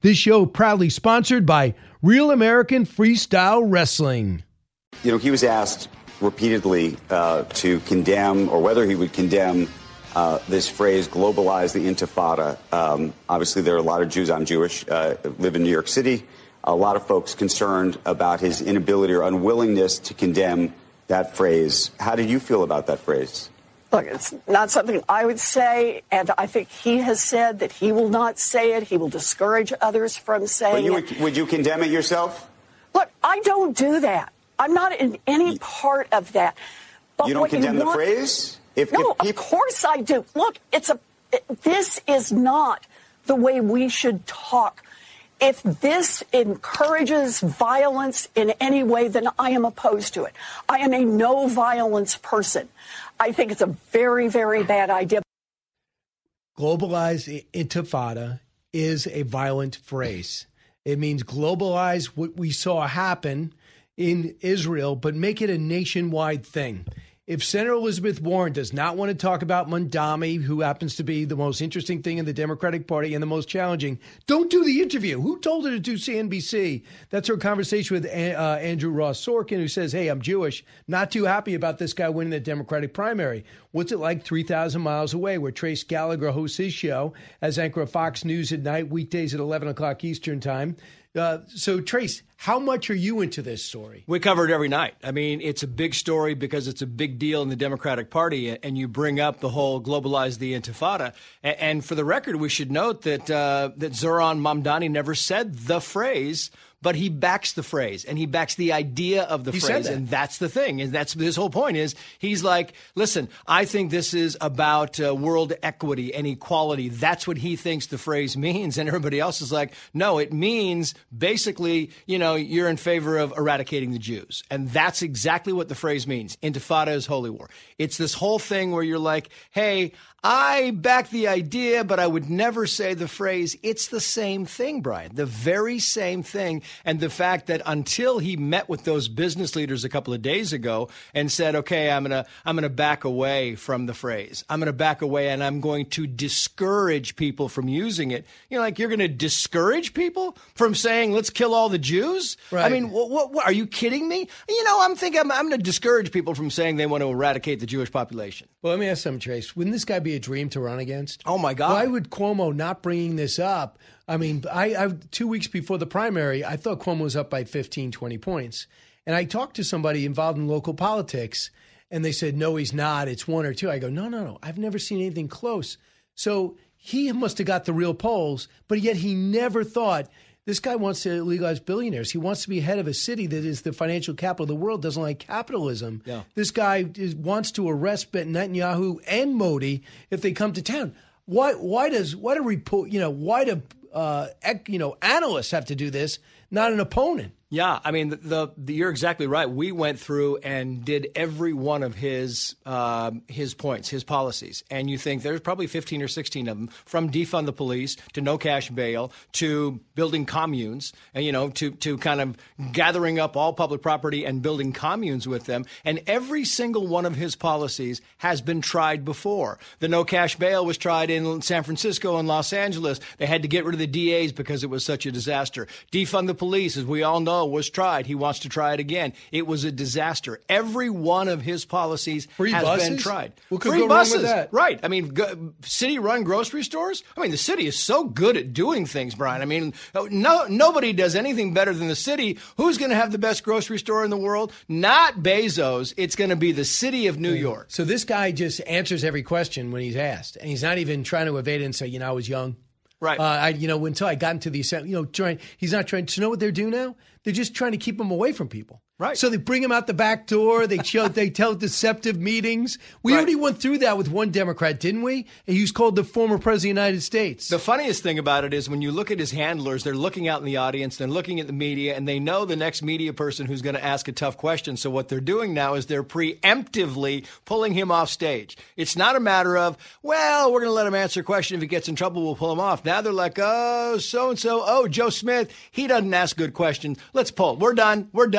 This show proudly sponsored by Real American Freestyle Wrestling. You know, he was asked repeatedly to condemn, or whether he would condemn this phrase, globalize the intifada. Obviously, there are a lot of Jews. I'm Jewish, live in New York City. A lot of folks concerned about his inability or unwillingness to condemn that phrase. How do you feel about that phrase? Look, it's not something I would say, and I think he has said that he will not say it. He will discourage others from saying it. Would you condemn it yourself? Look, I don't do that. I'm not in any part of that. But you don't condemn the phrase? Of course I do. Look, this is not the way we should talk. If this encourages violence in any way, then I am opposed to it. I am a no violence person. I think it's a very, very bad idea. Globalize intifada is a violent phrase. It means globalize what we saw happen in Israel, but make it a nationwide thing. If Senator Elizabeth Warren does not want to talk about Mondami, who happens to be the most interesting thing in the Democratic Party and the most challenging, don't do the interview. Who told her to do CNBC? That's her conversation with Andrew Ross Sorkin, who says, hey, I'm Jewish, not too happy about this guy winning the Democratic primary. What's it like 3,000 miles away, where Trace Gallagher hosts his show as anchor of Fox News at night, weekdays at 11 o'clock Eastern time? So, Trace, how much are you into this story? We cover it every night. I mean, it's a big story because it's a big deal in the Democratic Party, and you bring up the whole globalize the intifada. And for the record, we should note that Zoran Mamdani never said the phrase, but he backs the phrase, and he backs the idea of the phrase, and that's the thing. And that's his whole point is he's like, listen, I think this is about world equity and equality. That's what he thinks the phrase means. And everybody else is like, no, it means basically, you know, you're in favor of eradicating the Jews. And that's exactly what the phrase means. Intifada is holy war. It's this whole thing where you're like, hey, I back the idea, but I would never say the phrase. It's the same thing, Brian, the very same thing. And the fact that until he met with those business leaders a couple of days ago and said, okay, I'm going to back away from the phrase. I'm going to back away, and I'm going to discourage people from using it. You know, like, you're going to discourage people from saying, let's kill all the Jews? Right. I mean, what are you kidding me? You know, I'm going to discourage people from saying they want to eradicate the Jewish population. Well, let me ask something, Trace. Wouldn't this guy be a dream to run against? Oh, my God. Why would Cuomo not bringing this up? I mean, I 2 weeks before the primary, I thought Cuomo was up by 15, 20 points. And I talked to somebody involved in local politics, and they said, no, he's not. It's 1 or 2. I go, no. I've never seen anything close. So he must have got the real polls, but yet he never thought, this guy wants to legalize billionaires. He wants to be head of a city that is the financial capital of the world, doesn't like capitalism. Yeah. This guy wants to arrest Netanyahu and Modi if they come to town. Why do analysts have to do this, not an opponent? Yeah, I mean, you're exactly right. We went through and did every one of his points, his policies. And you think there's probably 15 or 16 of them, from defund the police to no cash bail to building communes, and, you know, to kind of gathering up all public property and building communes with them. And every single one of his policies has been tried before. The no cash bail was tried in San Francisco and Los Angeles. They had to get rid of the DAs because it was such a disaster. Defund the police, as we all know, was tried. He wants to try it again. It was a disaster. Every one of his policies has been tried. What could go wrong with that? Right. I mean, city-run grocery stores. I mean, the city is so good at doing things, Brian. I mean, nobody does anything better than the city. Who's going to have the best grocery store in the world? Not Bezos. It's going to be the city of New York. So this guy just answers every question when he's asked, and he's not even trying to evade it and say, I was young. Right. Until I got into the assembly, he's not trying to know what they're doing now. They're just trying to keep him away from people. Right. So they bring him out the back door. They tell deceptive meetings. We already went through that with one Democrat, didn't we? And he was called the former president of the United States. The funniest thing about it is when you look at his handlers, they're looking out in the audience, they're looking at the media, and they know the next media person who's going to ask a tough question. So what they're doing now is they're preemptively pulling him off stage. It's not a matter of, well, we're going to let him answer a question. If he gets in trouble, we'll pull him off. Now they're like, oh, so-and-so, oh, Joe Smith, he doesn't ask good questions. Let's pull. We're done. We're out.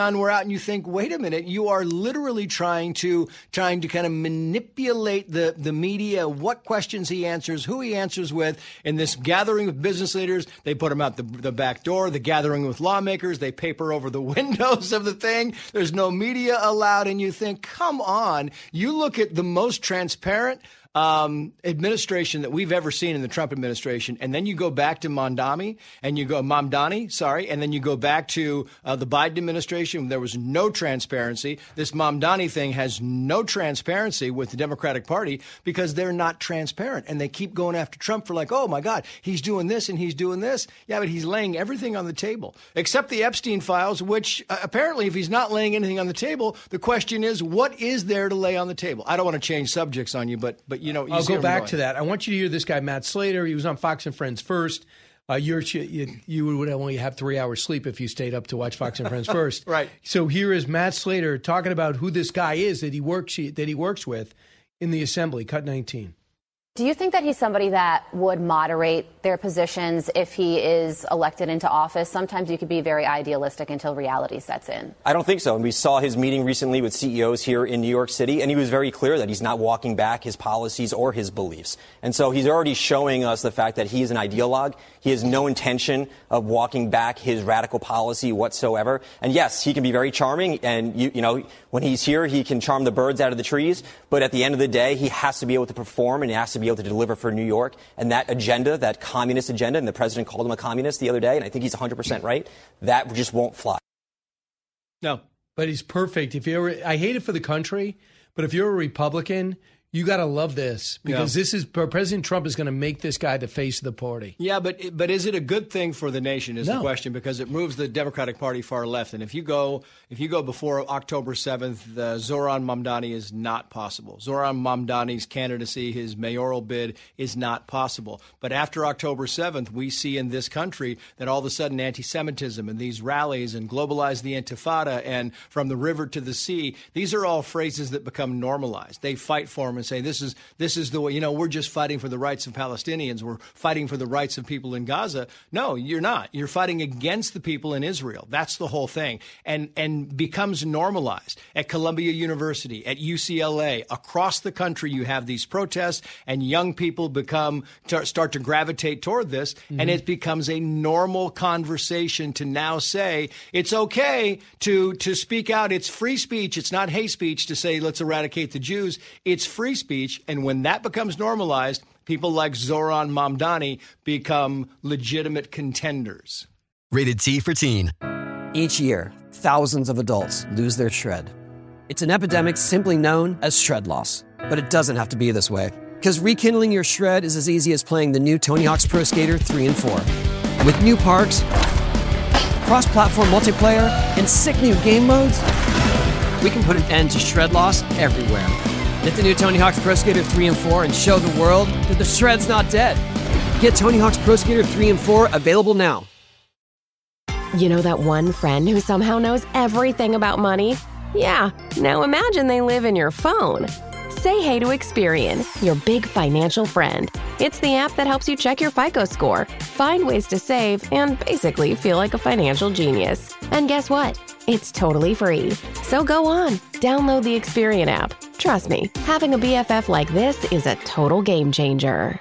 and you think, wait a minute, you are literally trying to kind of manipulate the media, what questions he answers, who he answers with. In this gathering with business leaders, they put him out the back door. The gathering with lawmakers, they paper over the windows of the thing. There's no media allowed. And you think, come on, you look at the most transparent administration that we've ever seen in the Trump administration, and then you go back to Mamdani, and then you go back to the Biden administration. There was no transparency. This Mamdani thing has no transparency with the Democratic Party because they're not transparent, and they keep going after Trump for like, oh my God, he's doing this and he's doing this. Yeah, but he's laying everything on the table except the Epstein files, which apparently, if he's not laying anything on the table, the question is, what is there to lay on the table? I don't want to change subjects on you, but I'll go back to that. I want you to hear this guy, Matt Slater. He was on Fox and Friends First. You would only have 3 hours sleep if you stayed up to watch Fox and Friends First. Right. So here is Matt Slater talking about who this guy is that he works with in the Assembly. Cut 19. Do you think that he's somebody that would moderate their positions if he is elected into office? Sometimes you could be very idealistic until reality sets in. I don't think so. And we saw his meeting recently with CEOs here in New York City, and he was very clear that he's not walking back his policies or his beliefs. And so he's already showing us the fact that he is an ideologue. He has no intention of walking back his radical policy whatsoever. And yes, he can be very charming. And, you know, when he's here, he can charm the birds out of the trees. But at the end of the day, he has to be able to perform and he has to be able to deliver for New York. And that agenda, that communist agenda, and the president called him a communist the other day, and I think he's 100% right, that just won't fly. No, but he's perfect. I hate it for the country, but if you're a Republican, you got to love this because this is President Trump is going to make this guy the face of the party. Yeah, but is it a good thing for the nation is the question, because it moves the Democratic Party far left. And if you go before October 7th, Zoran Mamdani is not possible. Zoran Mamdani's candidacy, his mayoral bid is not possible. But after October 7th, we see in this country that all of a sudden anti-Semitism and these rallies and globalize the Intifada and from the river to the sea, these are all phrases that become normalized. They fight for them and say, this is the way, we're just fighting for the rights of Palestinians. We're fighting for the rights of people in Gaza. No, you're not. You're fighting against the people in Israel. That's the whole thing. And becomes normalized. At Columbia University, at UCLA, across the country, you have these protests and young people start to gravitate toward this. Mm-hmm. And it becomes a normal conversation to now say it's okay to speak out. It's free speech. It's not hate speech to say, let's eradicate the Jews. It's free speech. And when that becomes normalized, people like Zoran Mamdani become legitimate contenders. Rated T for teen. Each year, thousands of adults lose their shred. It's an epidemic simply known as shred loss. But it doesn't have to be this way, because rekindling your shred is as easy as playing the new Tony Hawk's Pro Skater 3 and 4. With new parks, cross-platform multiplayer, and sick new game modes, we can put an end to shred loss everywhere. Get the new Tony Hawk's Pro Skater 3 and 4 and show the world that the shred's not dead. Get Tony Hawk's Pro Skater 3 and 4 available now. You know that one friend who somehow knows everything about money? Yeah, now imagine they live in your phone. Say hey to Experian, your big financial friend. It's the app that helps you check your FICO score, find ways to save, and basically feel like a financial genius. And guess what? It's totally free. So go on, download the Experian app. Trust me, having a BFF like this is a total game changer.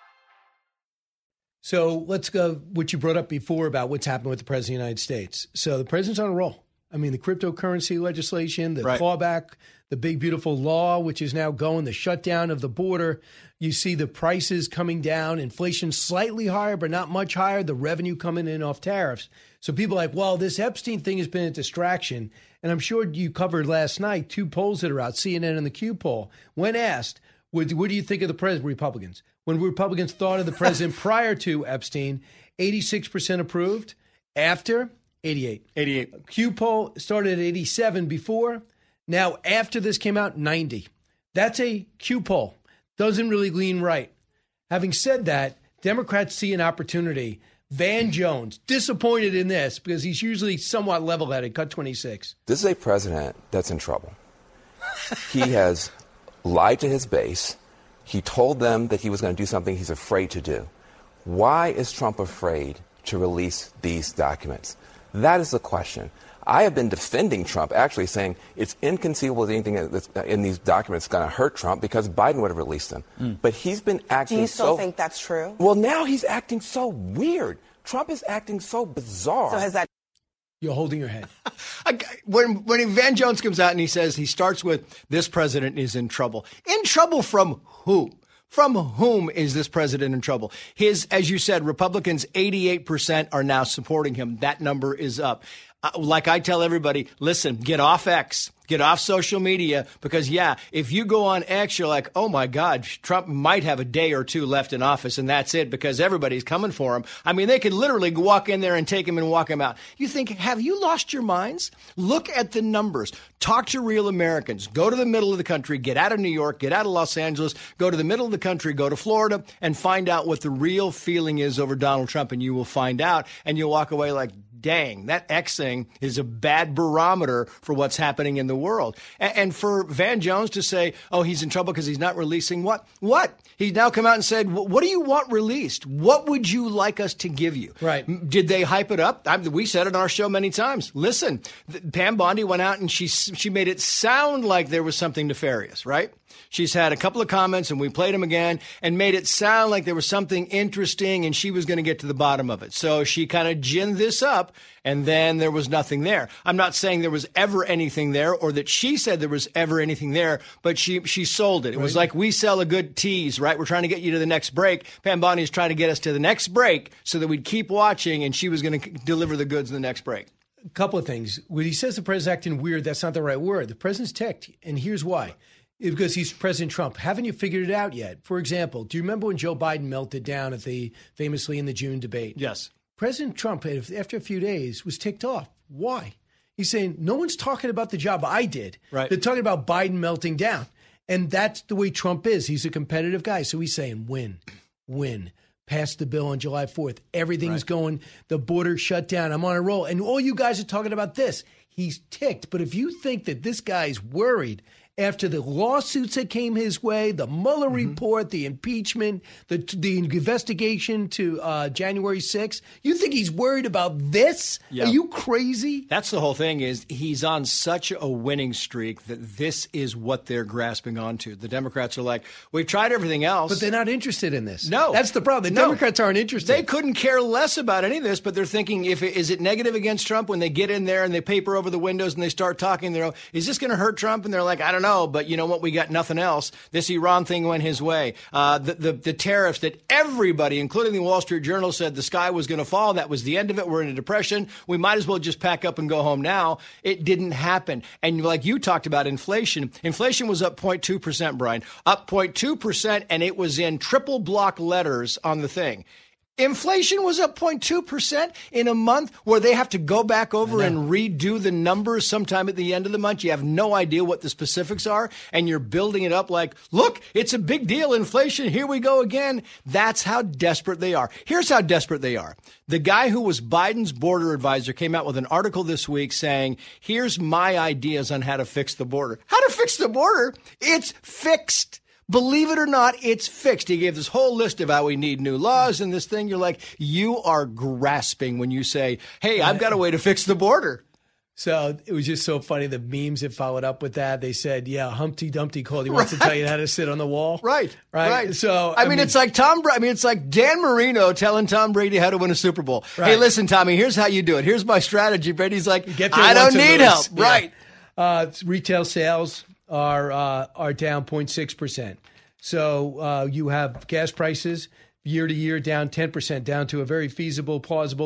So let's go what you brought up before about what's happened with the President of the United States. So the President's on a roll. I mean, the cryptocurrency legislation, the clawback, the big, beautiful law, which is now going, the shutdown of the border. You see the prices coming down, inflation slightly higher, but not much higher, the revenue coming in off tariffs. So people are like, well, this Epstein thing has been a distraction. And I'm sure you covered last night 2 polls that are out, CNN and the Q poll. When asked, what do you think of the president, Republicans? When Republicans thought of the president prior to Epstein, 86% approved. After, 88. Q poll started at 87 before. Now, after this came out, 90. That's a Q poll. Doesn't really lean right. Having said that, Democrats see an opportunity. Van Jones, disappointed in this because he's usually somewhat level-headed. Cut 26. This is a president that's in trouble. He has lied to his base. He told them that he was going to do something he's afraid to do. Why is Trump afraid to release these documents? That is the question. I have been defending Trump, actually saying it's inconceivable that anything that's in these documents is going to hurt Trump because Biden would have released them. But he's been acting so... Do you still think that's true? Well, now he's acting so weird. Trump is acting so bizarre. So has that... You're holding your head. When Van Jones comes out and he says, he starts with, this president is in trouble. In trouble from who? From whom is this president in trouble? As you said, Republicans, 88% are now supporting him. That number is up. Like I tell everybody, listen, get off X, get off social media, because, if you go on X, you're like, oh, my God, Trump might have a day or two left in office, and that's it, because everybody's coming for him. I mean, they could literally walk in there and take him and walk him out. You think, have you lost your minds? Look at the numbers. Talk to real Americans. Go to the middle of the country. Get out of New York. Get out of Los Angeles. Go to the middle of the country. Go to Florida and find out what the real feeling is over Donald Trump, and you will find out, and you'll walk away like, dang, that X thing is a bad barometer for what's happening in the world. And for Van Jones to say, oh, he's in trouble because he's not releasing what? What? He's now come out and said, what do you want released? What would you like us to give you? Right. Did they hype it up? We said it on our show many times. Listen, Pam Bondi went out and she made it sound like there was something nefarious, right? She's had a couple of comments, and we played them again, and made it sound like there was something interesting, and she was going to get to the bottom of it. So she kind of ginned this up, and then there was nothing there. I'm not saying there was ever anything there, or that she said there was ever anything there, but she sold it. It was like we sell a good tease, right? We're trying to get you to the next break. Pam Bondi is trying to get us to the next break so that we'd keep watching, and she was going to deliver the goods in the next break. A couple of things. When he says the president's acting weird, that's not the right word. The president's ticked, and here's why. Because he's President Trump. Haven't you figured it out yet? For example, do you remember when Joe Biden melted down famously in the June debate? Yes. President Trump, after a few days, was ticked off. Why? He's saying, no one's talking about the job I did. Right. They're talking about Biden melting down. And that's the way Trump is. He's a competitive guy. So he's saying, win. Pass the bill on July 4th. Everything's going, the border shut down. I'm on a roll. And all you guys are talking about this. He's ticked. But if you think that this guy's worried after the lawsuits that came his way, the Mueller report, the impeachment, the investigation to January 6th, you think he's worried about this? Yeah. Are you crazy? That's the whole thing, is he's on such a winning streak that this is what they're grasping onto. The Democrats are like, we've tried everything else. But they're not interested in this. No. That's the problem. The Democrats aren't interested. They couldn't care less about any of this, but they're thinking, is it negative against Trump when they get in there and they paper over the windows and they start talking? Is this going to hurt Trump? And they're like, I don't know, but you know what? We got nothing else. This Iran thing went his way. The tariffs that everybody, including the Wall Street Journal, said the sky was going to fall. That was the end of it. We're in a depression. We might as well just pack up and go home now. It didn't happen. And like you talked about inflation was up 0.2%, Brian, up 0.2%, and it was in triple block letters on the thing. Inflation was up 0.2% in a month where they have to go back over and redo the numbers sometime at the end of the month. You have no idea what the specifics are, and you're building it up like, look, it's a big deal. Inflation, here we go again. That's how desperate they are. Here's how desperate they are. The guy who was Biden's border advisor came out with an article this week saying, here's my ideas on how to fix the border. How to fix the border? It's fixed. Believe it or not, it's fixed. He gave this whole list of how we need new laws and this thing. You're like, you are grasping when you say, hey, I've got a way to fix the border. So it was just so funny. The memes that followed up with that, they said, yeah, Humpty Dumpty called. He wants to tell you how to sit on the wall. Right. So I mean, it's like it's like Dan Marino telling Tom Brady how to win a Super Bowl. Right. Hey, listen, Tommy, here's how you do it. Here's my strategy. Brady's like, I don't need help. Yeah. Right. Retail sales are down 0.6%. So you have gas prices year to year down 10%, down to a very feasible, plausible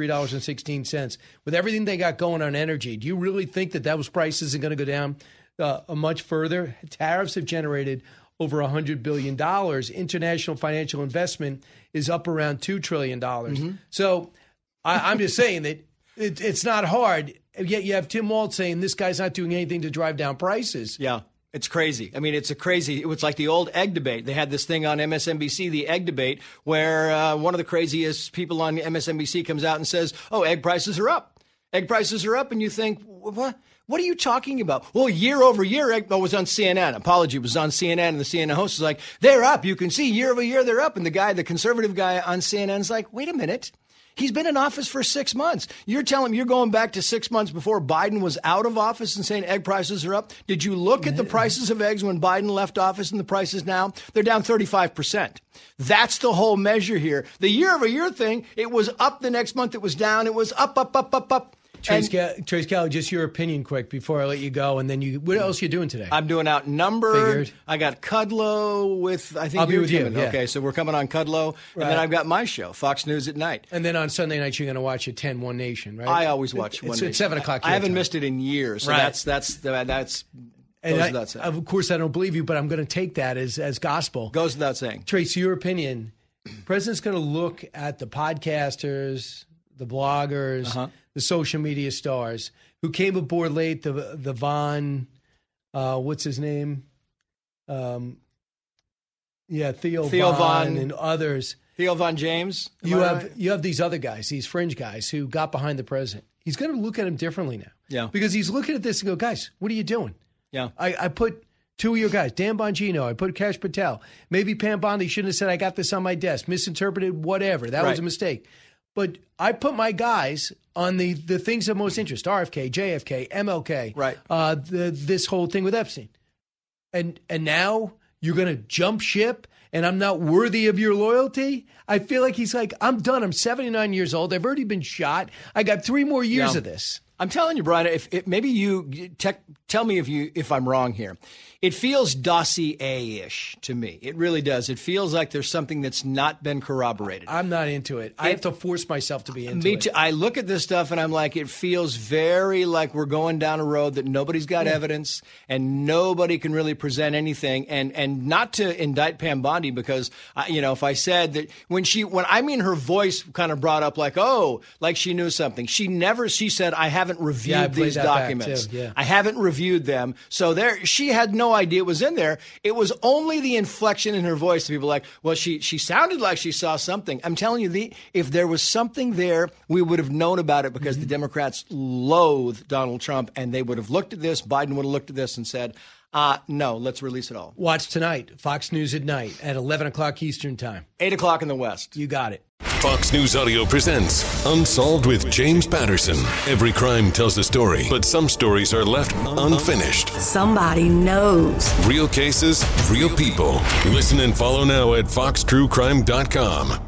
$3.16. With everything they got going on energy, do you really think that those prices are going to go down much further? Tariffs have generated over $100 billion. International financial investment is up around $2 trillion. Mm-hmm. So I'm just saying that it's not hard. Yet you have Tim Walz saying this guy's not doing anything to drive down prices. Yeah. It's crazy. I mean, it was like the old egg debate. They had this thing on MSNBC, the egg debate, where one of the craziest people on MSNBC comes out and says, oh, egg prices are up. Egg prices are up. And you think, what? What are you talking about? Well, year over year, it was on CNN. Apology, it was on CNN, and the CNN host was like, they're up. You can see year over year they're up. And the conservative guy on CNN is like, wait a minute. He's been in office for 6 months. You're telling me you're going back to 6 months before Biden was out of office and saying egg prices are up? Did you look at the prices of eggs when Biden left office and the prices now? They're down 35%. That's the whole measure here. The year-over-year thing, it was up the next month. It was down. It was up. Trace Gallagher, just your opinion quick before I let you go, and then what else are you doing today? I'm doing Outnumbered. I got Kudlow with, I think I'll be with you. Yeah. Okay, so we're coming on Kudlow, and then I've got my show, Fox News at Night. And then on Sunday night, you're going to watch at 10 One Nation, right? I always watch One Nation. It's 7 o'clock. I haven't missed it in years, so that's and of course, I don't believe you, but I'm going to take that as gospel. Goes without saying. Trace, your opinion. The president's going to look at the podcasters, the bloggers, the social media stars who came aboard late, the Von, what's his name? Theo Von and others. Theo Von James. You have these other guys, these fringe guys who got behind the president. He's going to look at him differently now. Yeah. Because he's looking at this and go, guys, what are you doing? Yeah. I put two of your guys, Dan Bongino, I put Kash Patel. Maybe Pam Bondi shouldn't have said, I got this on my desk, misinterpreted, whatever. That was a mistake. But I put my guys on the things of most interest, RFK, JFK, MLK, this whole thing with Epstein. And now you're going to jump ship and I'm not worthy of your loyalty? I feel like he's like, I'm done. I'm 79 years old. I've already been shot. I got 3 more years of this. I'm telling you, Brian, maybe you tell me if I'm wrong here. It feels dossier-ish to me. It really does. It feels like there's something that's not been corroborated. I'm not into it. I have to force myself to be into it. Me too. I look at this stuff and I'm like, it feels very like we're going down a road that nobody's got evidence and nobody can really present anything. And not to indict Pam Bondi because, if I said that when her voice kind of brought up like she knew something. She said, I haven't reviewed these documents. Yeah. I haven't reviewed them. So she had no idea it was in there. It was only the inflection in her voice that people were like, well, she sounded like she saw something. I'm telling you, if there was something there, we would have known about it because the Democrats loathe Donald Trump and they would have looked at this. Biden would have looked at this and said, no, let's release it all. Watch tonight, Fox News at Night at 11 o'clock Eastern Time. 8 o'clock in the West. You got it. Fox News Audio presents Unsolved with James Patterson. Every crime tells a story, but some stories are left unfinished. Somebody knows. Real cases, real people. Listen and follow now at foxtruecrime.com.